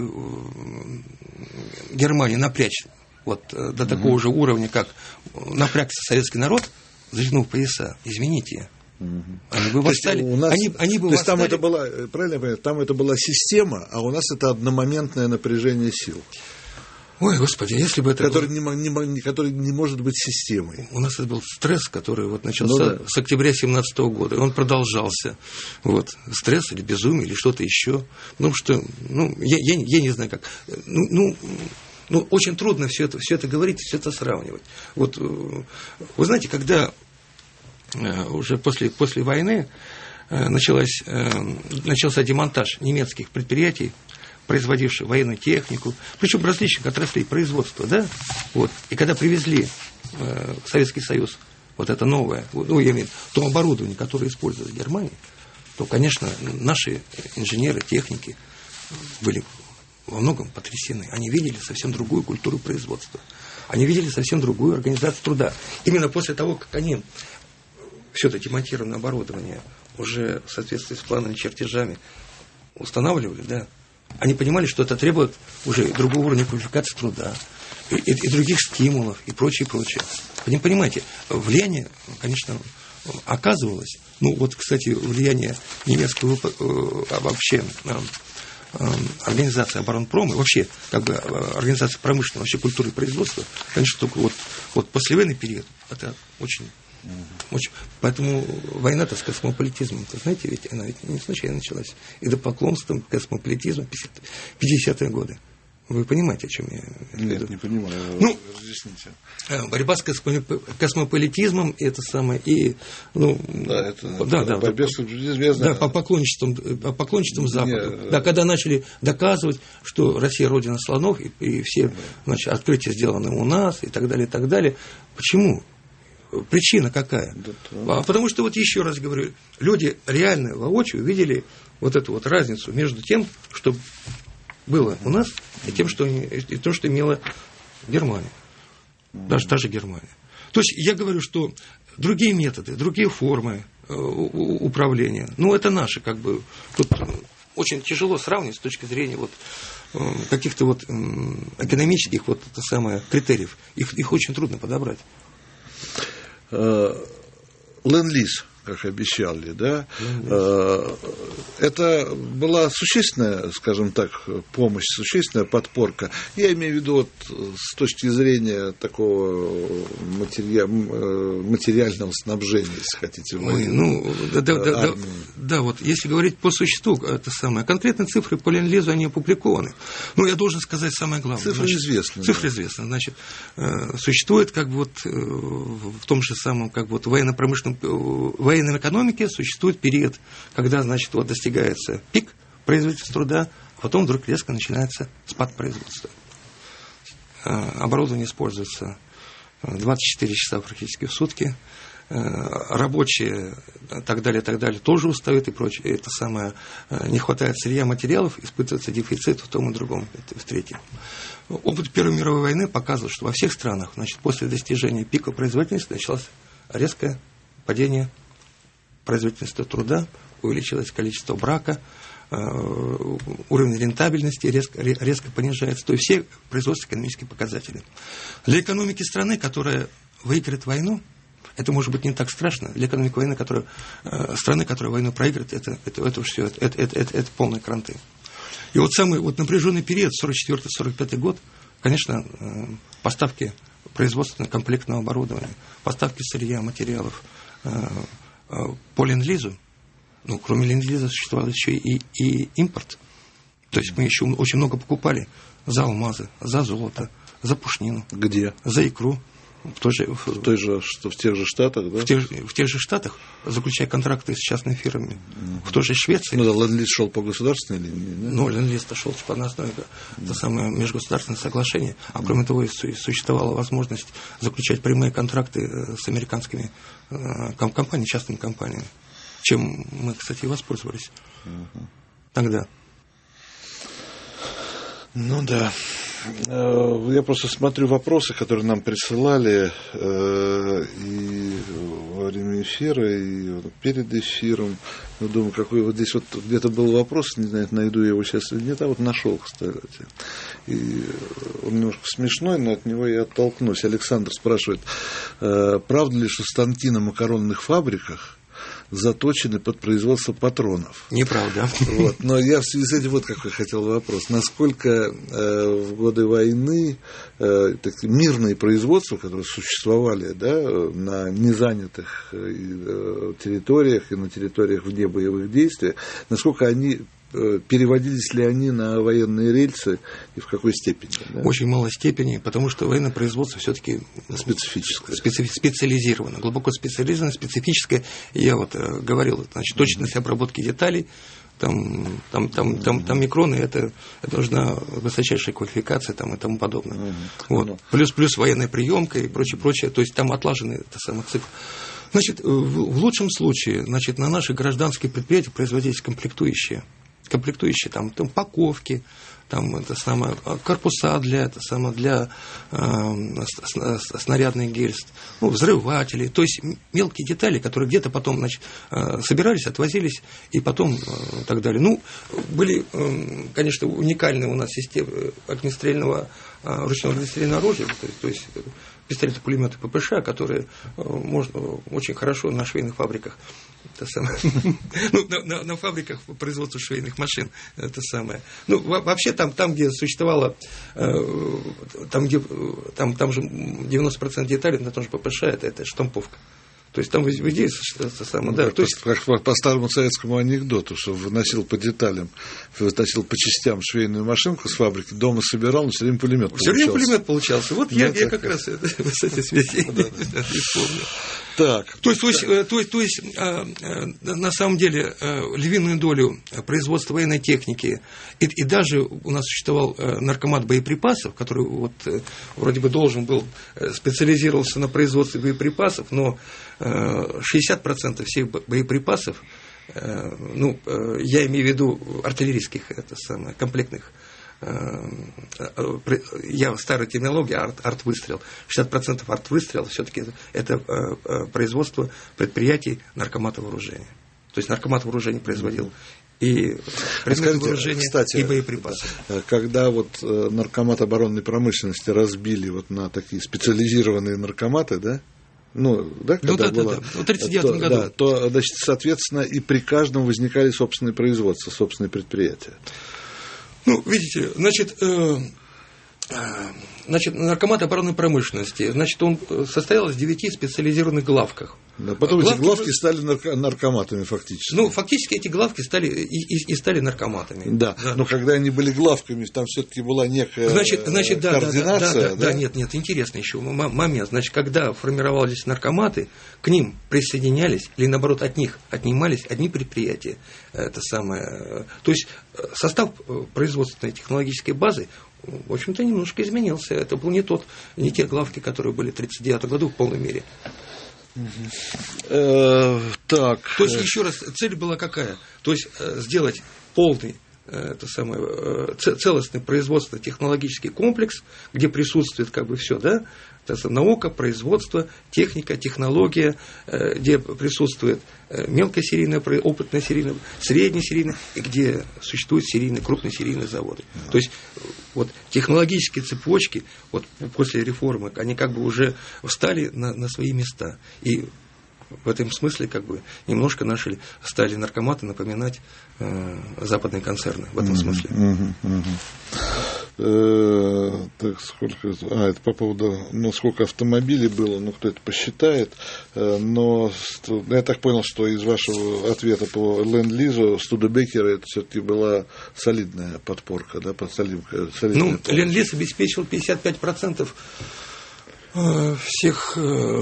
Германия напрячь вот до такого mm-hmm. же уровня, как напрягся советский народ, затянув пояса, извините, они бы восстали. То есть, у нас, они, они бы то есть восстали. Там это была, правильно я понимаю, там это была система, а у нас это одномоментное напряжение сил. Ой, Господи, если бы это который, было... не, не, который не может быть системой. У нас это был стресс, который вот начался ну, да. с октября семнадцатого года, и он продолжался. Вот. Стресс или безумие, или что-то еще. Потому что, ну, я, я, я не знаю как. Ну, ну, ну, очень трудно все это, все это говорить, все это сравнивать. Вот, вы знаете, когда уже после, после войны началась, начался демонтаж немецких предприятий, производивших военную технику, причем различных отраслей производства, да, вот, и когда привезли э, в Советский Союз вот это новое, ну, я имею в виду, то оборудование, которое используется в Германии, то, конечно, наши инженеры, техники были во многом потрясены. Они видели совсем другую культуру производства. Они видели совсем другую организацию труда. Именно после того, как они все это демонтированное оборудование уже в соответствии с планами, чертежами устанавливали, да, они понимали, что это требует уже другого уровня квалификации труда и, и, и других стимулов и прочее, прочее. Вы понимаете, влияние, конечно, оказывалось. Ну, вот, кстати, влияние немецкого вообще организация оборонпрома, вообще как бы организация промышленного, вообще культуры и производства, конечно, только вот, вот послевоенный период, это очень, mm-hmm. очень... Поэтому война-то с космополитизмом, знаете, ведь она ведь не случайно началась. И до поклонством космополитизма пятидесятые годы. Вы понимаете, о чем я Нет, веду? не понимаю. Ну, разъясните. Борьба с космополитизмом, это самое, и, ну, да, это, да, да, борьба с космополитизмом, да, по поклонничествам, по поклонничествам Западу. Не, да, когда начали доказывать, что Россия родина слонов, и, и все, значит, открытия сделаны у нас, и так далее, и так далее. Почему? Причина какая? Да, да. А, потому что, вот еще раз говорю, люди реально воочию видели вот эту вот разницу между тем, что было у нас, и тем, что, и то, что имела Германия. Даже та же Германия. То есть я говорю, что другие методы, другие формы э, управления, ну, это наши, как бы, тут очень тяжело сравнивать с точки зрения вот, э, каких-то вот э, экономических вот, это самое, критериев. Их, их очень трудно подобрать. Ленд-лиз, как обещали, да, это была существенная, скажем так, помощь, существенная подпорка. Я имею в виду вот, с точки зрения такого матери... материального снабжения, если хотите. Ой, ну, да, да, да, да, вот если говорить по существу, это самое, конкретные цифры по Ленд-лизу, они опубликованы. Ну, я должен сказать самое главное. Цифры значит, известны. Цифры да. известны. Значит, существует как бы вот в том же самом, как вот военно-промышленном, военной экономике существует период, когда, значит, вот достигается пик производительности труда, а потом вдруг резко начинается спад производства. Оборудование используется двадцать четыре часа практически в сутки, рабочие, так далее, так далее, тоже устают и прочее. Это самое, не хватает сырья, материалов, испытывается дефицит в том и другом, в третьем. Опыт Первой мировой войны показывал, что во всех странах, значит, после достижения пика производительности началось резкое падение производительности труда, увеличилось количество брака, уровень рентабельности резко, резко понижается. То есть все производственно-экономические показатели. Для экономики страны, которая выиграет войну, это может быть не так страшно. Для экономики войны, которая, страны, которая войну проиграет, это, это, это, все, это, это, это, это, это полные кранты. И вот самый вот напряженный период, сорок четвёртый — сорок пятый год, конечно, поставки производственного комплектного оборудования, поставки сырья, материалов по Ленд-лизу, ну, кроме Ленд-лиза существовал еще и, и импорт. То есть мы еще очень много покупали за алмазы, за золото, за пушнину. Где? За икру. В той же, в той же, что в тех же Штатах, да? В тех, в тех же Штатах, заключая контракты с частными фирмами. Uh-huh. В той же Швеции. Ну да, Ленд-лиз шел по государственной линии, да? Ну, Ленд-лиз шел по основе, это самое межгосударственное соглашение. А кроме uh-huh. того, существовала возможность заключать прямые контракты с американскими компаниями, частными компаниями. Чем мы, кстати, и воспользовались uh-huh. тогда. Ну да. Я просто смотрю вопросы, которые нам присылали и во время эфира, и перед эфиром. Я думаю, какой вот здесь вот где-то был вопрос, не знаю, найду я его сейчас или нет, а вот нашел, кстати. И он немножко смешной, но от него я оттолкнусь. Александр спрашивает, правда ли, что станки на макаронных фабриках заточены под производство патронов? Неправда. Вот. Но я в связи с этим вот какой хотел вопрос. Насколько э, в годы войны э, так, мирные производства, которые существовали, да, на незанятых э, территориях и на территориях вне боевых действий, насколько они переводились ли они на военные рельсы и в какой степени? Да? Очень малой степени, потому что военное производство все-таки специфическое, специ- специализировано, глубоко специализировано, специфическое. Я вот э, говорил, значит, точность обработки деталей, там, там, там, там, там микроны, это, это нужна высочайшая квалификация там, и тому подобное. Mm-hmm. Вот. Плюс, плюс военная приемка и прочее, прочее. То есть там отлаженный это самый цикл. Значит, в, в лучшем случае, значит, на наших гражданских предприятиях производились комплектующие. комплектующие, там, там паковки, там, это самое, корпуса для, это самое, для э, снарядных гильз, ну, взрыватели, то есть мелкие детали, которые где-то потом, значит, э, собирались, отвозились и потом э, так далее. Ну, были, э, конечно, уникальные у нас системы огнестрельного, э, ручного огнестрельного оружия, то есть, то есть пистолеты-пулеметы ППШ, которые можно очень хорошо на швейных фабриках. Это самое. Ну, на, на, на фабриках по производству швейных машин. Это самое. Ну, вообще там, там где существовало, там, где, там, там же девяносто процентов деталей на том же ППШ, это, это штамповка. То есть там везде это самое, ну, да. как, То есть... как по, по старому советскому анекдоту, что выносил по деталям, выносил по частям швейную машинку с фабрики, дома собирал, но все время пулемет получался. Все время пулемет получался. Вот ну, я, я как раз это, с этой связи вспомнил. Так. То есть, то есть, то есть, то есть на самом деле львиную долю производства военной техники и, и даже у нас существовал наркомат боеприпасов, который вот вроде бы должен был специализировался на производстве боеприпасов, но шестьдесят процентов всех боеприпасов, ну, я имею в виду артиллерийских, это самое, комплектных, я старая терминология, арт, арт-выстрел, шестьдесят процентов арт-выстрела все-таки это производство предприятий наркомата вооружения. То есть наркомат вооружения производил и предметы вооружения, кстати, и боеприпасы. Когда вот наркомат оборонной промышленности разбили вот на такие специализированные наркоматы, да? Ну, да, когда ну, да, было, да, да. В тридцать девятом году. Да, то, значит, соответственно, и при каждом возникали собственные производства, собственные предприятия. Ну, видите, значит, э, э, значит, наркомат оборонной промышленности, значит, он состоял из девяти специализированных главках. Да, потом главки, эти главки стали нарко- наркоматами фактически. Ну, фактически эти главки стали и, и, и стали наркоматами. Да, да, но когда они были главками, там все-таки была некая значит, значит, да, координация. Да, да, да, да? да, нет, нет, интересный еще момент. Значит, когда формировались наркоматы, к ним присоединялись, или наоборот от них отнимались одни предприятия. Это самое. То есть состав производственной технологической базы, в общем-то, немножко изменился. Это был не тот, не те главки, которые были в тридцать девятом году в полной мере. Э, так. То есть, еще раз, цель была какая? То есть, сделать полный, это самое, целостный производственно-технологический комплекс, где присутствует как бы все, да? Это наука, производство, техника, технология, где присутствует мелкосерийное, опытное серийное, среднесерийное, и где существуют серийные, крупносерийные заводы. Да. То есть вот технологические цепочки вот, после реформы, они как бы уже встали на, на свои места. И в этом смысле как бы немножко наши стали наркоматы напоминать э, западные концерны в этом смысле. Uh-huh, uh-huh. Э, так, сколько... А, это по поводу, ну, сколько автомобилей было, ну, кто это посчитает, э, но я так понял, что из вашего ответа по Ленд-Лизу Студебекера это все-таки была солидная подпорка, да, солидная, солидная ну, Ленд-Лиз обеспечил пятьдесят пять процентов всех,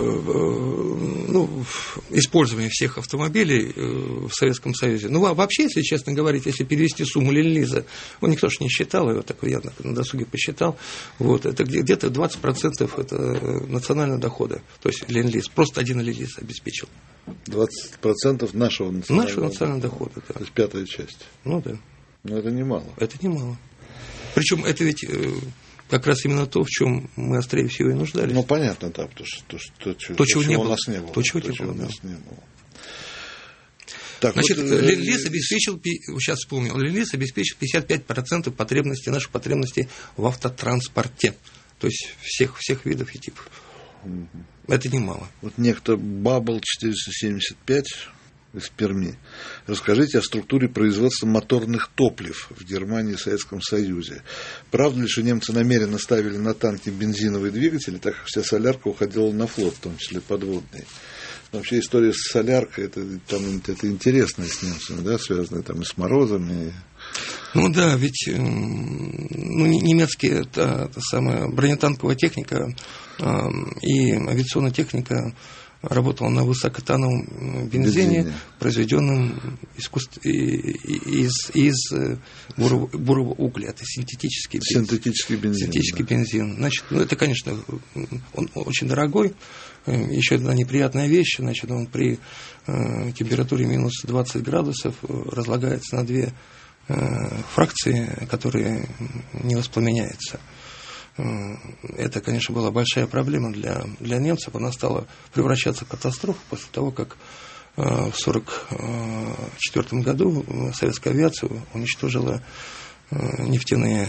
ну, использования всех автомобилей в Советском Союзе. Ну, вообще, если честно говорить, если перевести сумму Ленд-Лиза, ну, никто же не считал его, так я на досуге посчитал, вот, это где-то двадцать процентов это национального дохода, то есть Ленд-Лиз, просто один Ленд-Лиз обеспечил. двадцать процентов нашего национального, нашего национального дохода, да. То есть пятая часть. Ну, да. Но это немало. Это немало. Причем это ведь... как раз именно то, в чем мы острее всего и нуждались. Ну, понятно, да, потому что то, что, то, то, чего, чего не у было. нас не было. То, чего, то, не, чего было, у нас да. не было. Так, значит, вот, Ленд-Лиз обеспечил, сейчас вспомнил, Ленд-Лиз обеспечил пятьдесят пять процентов потребностей, наших потребностей в автотранспорте. То есть всех, всех видов и типов. Угу. Это немало. Вот некто Бабл четыреста семьдесят пять из Перми. Расскажите о структуре производства моторных топлив в Германии и Советском Союзе. Правда ли, что немцы намеренно ставили на танки бензиновые двигатели, так как вся солярка уходила на флот, в том числе подводный? Вообще история с соляркой, это, там, это интересно с немцами, да, связанная там и с морозами. Ну да, ведь ну, немецкие это, это самая бронетанковая техника э, и авиационная техника работала на высокотоновом бензине, бензине. произведенном искусств... из, из бурого, бурого угля. Это синтетический бензин. Синтетический бензин. Синтетический да. бензин. Значит, ну, это, конечно, он очень дорогой. Еще одна неприятная вещь. Значит, он при э, температуре минус двадцать градусов разлагается на две э, фракции, которые не воспламеняются. Это, конечно, была большая проблема для, для немцев. Она стала превращаться в катастрофу после того, как в тысяча девятьсот сорок четвёртом году советская авиация уничтожила нефтяные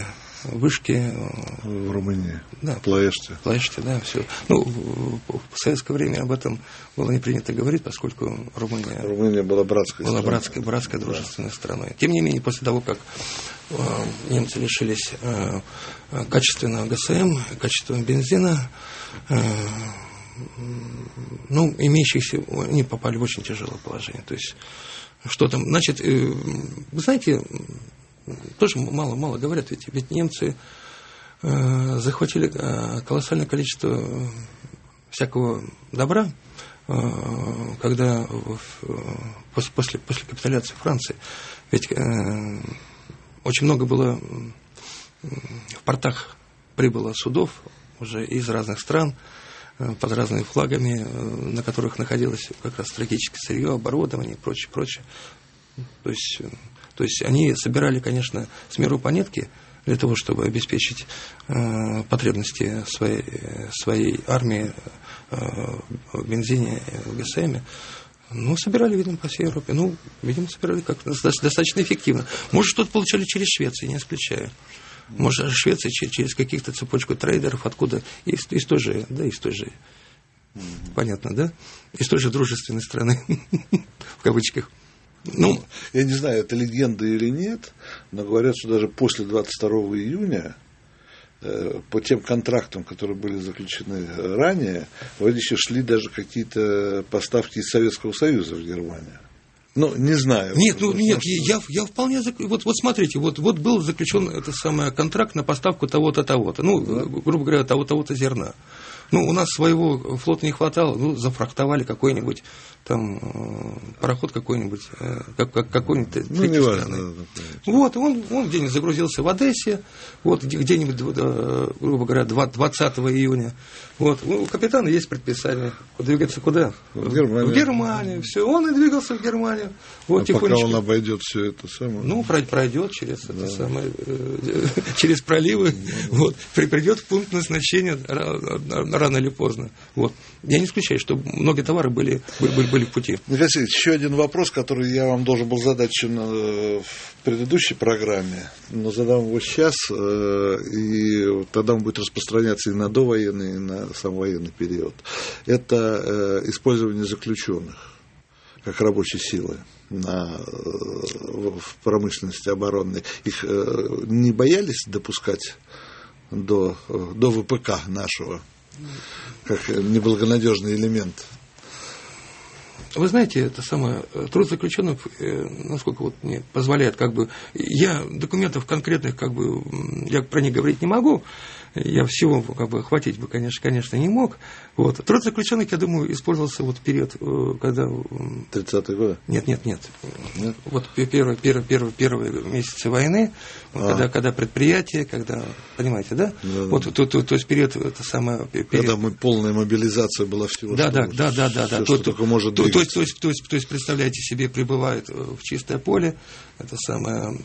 вышки. В Румынии. Да. Плоеште. Плоеште, да, все. Ну, в советское время об этом было не принято говорить, поскольку Румыния, Румыния была братской была страной. братской, братской дружественной да. страной. Тем не менее, после того, как э, немцы лишились э, качественного ГСМ, качественного бензина, э, ну, имеющихся, они попали в очень тяжелое положение. То есть, что там, значит, э, вы знаете, тоже мало-мало говорят, ведь, ведь немцы э, захватили э, колоссальное количество всякого добра, э, когда в, после, после, после капитуляции Франции, ведь э, очень много было в портах прибыло судов уже из разных стран, э, под разными флагами, э, на которых находилось как раз стратегическое сырье, оборудование и прочее, прочее. То есть... То есть они собирали, конечно, с миру по нитке для того, чтобы обеспечить э, потребности своей, своей армии э, в бензине, в ГСМе. Ну, собирали, видимо, по всей Европе. Ну, видимо, собирали как достаточно эффективно. Может, что-то получали через Швецию, не исключаю. Может, Швеция через каких-то цепочку трейдеров, откуда из, из той же, да, из той же, понятно, да, из той же дружественной страны, в кавычках. Ну, я не знаю, это легенда или нет, но говорят, что даже после двадцать второго июня э, по тем контрактам, которые были заключены ранее, вроде еще шли даже какие-то поставки из Советского Союза в Германию. Ну, не знаю. Нет, ну нет, я, я вполне... Вот, вот смотрите, вот, вот был заключен это самое, контракт на поставку того-то, того-то. Ну, да. грубо говоря, того-то зерна. Ну, у нас своего флота не хватало, ну, зафрахтовали какой-нибудь там пароход какой-нибудь, как, как, какой-нибудь ну, не важно. Вот, он, он где-нибудь загрузился в Одессе, вот где-нибудь, грубо говоря, двадцатого июня. Вот, у капитана есть предписание двигаться куда? В Германию. В Германию. Все, он и двигался в Германию. Вот, а пока он обойдет все это самое. Ну, пройдет через да. это самое, через проливы, вот, придет в пункт назначения рано или поздно. Вот. Я не исключаю, что многие товары были, были, были в пути. Михаил Сергеевич, еще один вопрос, который я вам должен был задать еще на, в предыдущей программе, но задам его сейчас, и тогда он будет распространяться и на довоенный, и на сам военный период. Это использование заключенных как рабочей силы на, в промышленности оборонной. Их не боялись допускать до, до ВПК нашего, как неблагонадежный элемент? Вы знаете, это самое, труд заключенных, насколько вот мне позволяет, как бы, я документов конкретных, как бы, я про них говорить не могу, я всего, как бы, охватить бы, конечно, конечно, не мог. Вот. Труд заключенных, я думаю, использовался вот в период, когда... тридцатые годы? Нет, нет, нет. нет? Вот первые, первые, первые, первые месяцы войны, а. когда, когда предприятия, когда, понимаете, да? да вот, да. То, то, то есть период, это самое... Период... Когда мы, полная мобилизация была всего, да, что, да, да, да, да, все, да. что то, только может то, двигаться. То есть, то, есть, то есть, представляете себе, прибывают в чистое поле, это самое,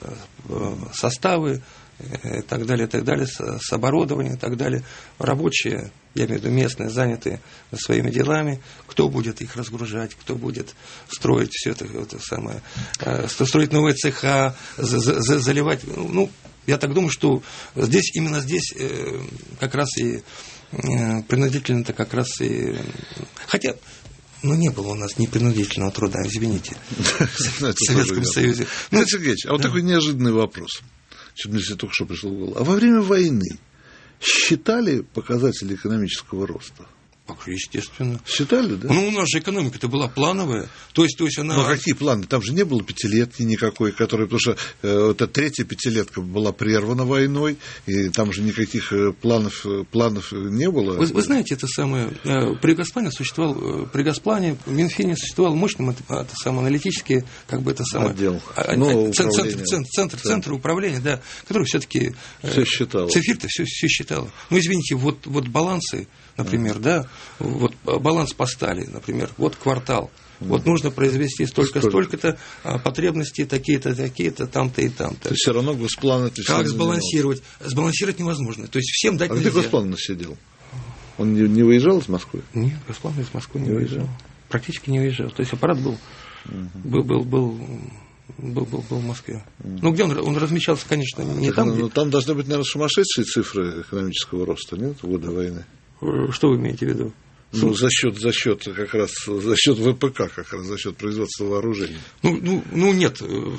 составы, и так далее, и так далее, с, с оборудованием и так далее. Рабочие, я имею в виду местные, занятые своими делами. Кто будет их разгружать, кто будет строить все это, это самое, строить новые цеха, за, за, заливать. Ну, я так думаю, что здесь, именно здесь как раз и принудительно-то как раз и... Хотя... Ну, не было у нас непринудительного труда, извините, в Советском Союзе. Ну, Сергеевич, а вот такой неожиданный вопрос. Что мне только что пришло в голову. А во время войны считали показатели экономического роста? Естественно. Считали, да? Ну, у нас же экономика-то была плановая. То есть, то есть она... Ну, а какие планы? Там же не было пятилетки никакой, которая... Потому что э, эта третья пятилетка была прервана войной, и там же никаких планов, планов не было. Вы, вы знаете, это самое... При Госплане существовал... При Госплане, в Минфине существовал мощный это самое, аналитический, как бы это самое... Отдел. А, ну, центр, центр, центр, центр, центр управления, да, который все-таки... Все считал. Цифир-то все, все считало. Ну, извините, вот, вот балансы, например, mm. да, вот баланс по стали, например, вот квартал, mm. вот нужно произвести столько, столько-то, а потребности такие-то, такие-то, там-то и там-то. То есть все равно Госплан это... Как сбалансировать? Сбалансировать невозможно. То есть всем дать а нельзя. А где Госплан сидел? Он не, не выезжал из Москвы? Нет, Госплан из Москвы не, не выезжал. выезжал. Практически не выезжал. То есть аппарат был, mm-hmm. был, был, был был, был, был в Москве. Ну, где он, он размещался, конечно, не так, там, ну, где... Там должны быть, наверное, сумасшедшие цифры экономического роста, нет, в годы войны? Что вы имеете в виду? Ну, за счет, за счет как раз, за счет ВПК, как раз, за счет производства вооружений. Ну, ну, ну нет,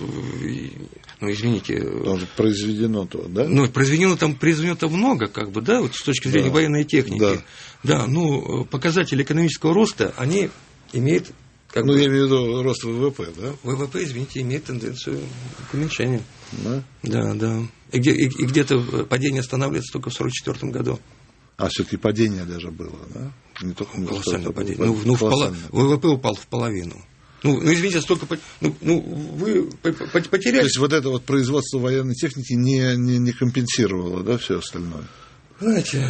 ну, извините. Там же произведено то, да? Ну, произведено там, произведено там много, как бы, да, вот с точки зрения да. военной техники. Да. Да, ну, показатели экономического роста, они имеют... Как ну, бы, я имею в виду рост ВВП, да? ВВП, извините, имеет тенденцию к уменьшению. Да? Да, да. И, где, и, и где-то падение останавливается только в сорок четвёртом году. А все-таки падение даже было, да? Не только колоссальное падение. Ну, ну, колоссальное. ВВП упал в половину. Ну, ну извините, столько... Ну, ну, вы потеряли... То есть вот это вот производство военной техники не, не, не компенсировало, да, все остальное? Знаете,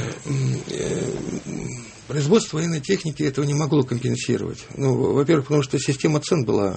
производство военной техники этого не могло компенсировать. Ну, во-первых, потому что система цен была...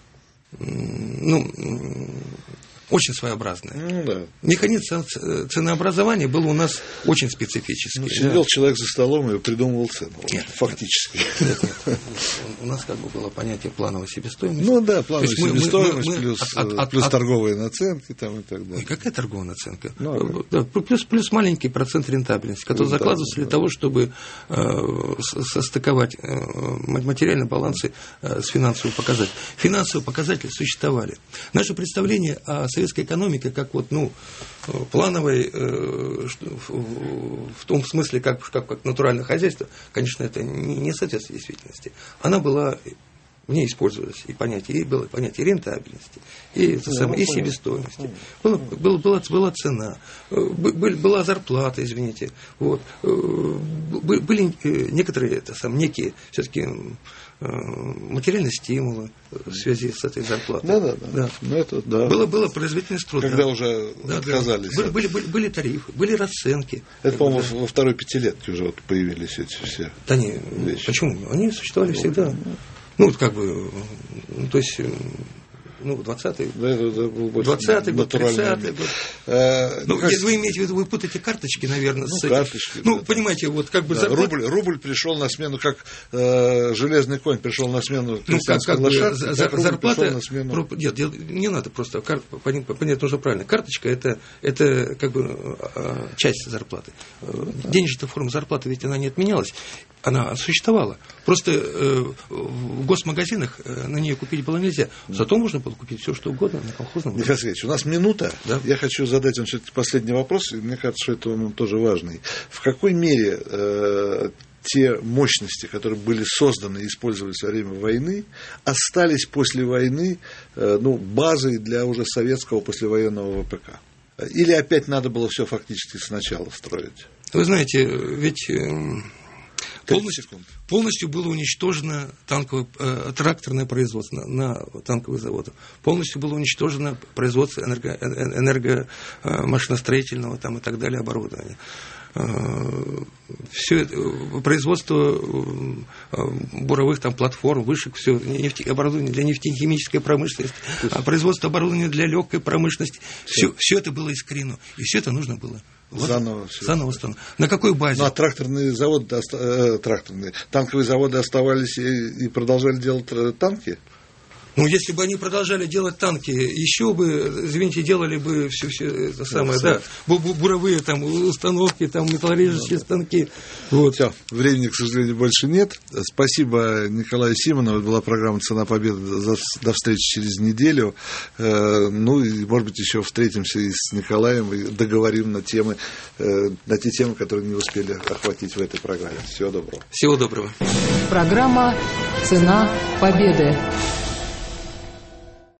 Ну... очень своеобразная. Ну, да. Механизм ценообразования был у нас очень специфический. Ну, сидел да. человек за столом и придумывал цену. Нет, фактически. Нет, нет. У нас как бы было понятие плановой себестоимости. Ну да, плановая себестоимость мы, мы, плюс, от, от, плюс от, торговые наценки там, и так далее. И какая торговая наценка? Ну, да, плюс, плюс маленький процент рентабельности, который ну, закладывался да, для да. того, чтобы э, состыковать э, материальные балансы э, с финансовыми показателями. Финансовые показатели существовали. Наше представление о советской экономике как вот, ну, плановой, э, в, в том смысле, как, как, как натуральное хозяйство, конечно, это не, не соответствует действительности. Она была, в ней использовалось и понятие, и было понятие рентабельности, и, это самое, и себестоимости. Была, была, была, была цена, была, была зарплата, извините. Вот. Были некоторые, это сам, некие все-таки материальные стимулы в связи с этой зарплатой. Да, да, да. да. Ну, это, да. Было, было производительность труда. Когда уже да, отказались. Да. Были, были, были тарифы, были расценки. Это, по-моему, да. во второй пятилетке уже вот появились эти все да не, вещи. Почему? Они существовали всегда. Ну, как бы, ну, то есть... Ну, двадцатый, да, двадцатый год, тридцатый год. А, ну, как... Вы имеете в виду, вы путаете карточки, наверное, ну, с карточки, этим. Ну, да, понимаете, вот как бы... Да, зарплат... рубль, рубль пришел на смену, как э, железный конь пришел на смену ну, как, как лошадки, бы, за, как зарплата... на смену... Нет, не надо просто, кар... понять нужно правильно. Карточка это, это как бы часть зарплаты. Да. Денежная форма зарплаты, ведь она не отменялась. Она существовала. Просто э, в госмагазинах э, на нее купить было нельзя. Зато можно было купить все, что угодно на колхозном. Михаил Сергеевич, у нас минута. Да? Я хочу задать вам все-таки последний вопрос. И мне кажется, что это он тоже важный. В какой мере э, те мощности, которые были созданы и использовались во время войны, остались после войны э, ну, базой для уже советского послевоенного ВПК? Или опять надо было все фактически сначала строить? Вы знаете, ведь... Э, Полностью, полностью было уничтожено танковое, э, тракторное производство на, на танковых заводах. Полностью было уничтожено производство энерго, энерго, э, машиностроительного там, и так далее оборудования. Э, все это, производство э, буровых там, платформ, вышек, все, нефти, оборудование для нефтехимической промышленности, а производство оборудования для легкой промышленности. Все, все это было искорено. И все это нужно было. Вот, заново все. Заново стану. На какой базе? Ну, а тракторные заводы, э, тракторные, танковые заводы оставались и, и продолжали делать танки? Ну, если бы они продолжали делать танки, еще бы, извините, делали бы все, все это самое, да, да буровые там установки, там металлургические ну, станки. Вот. Все, времени, к сожалению, больше нет. Спасибо Николаю Симонову. Это была программа «Цена победы». До встречи через неделю. Ну, и, может быть, еще встретимся и с Николаем и договорим на темы, на те темы, которые не успели охватить в этой программе. Всего доброго. Всего доброго. Программа «Цена победы».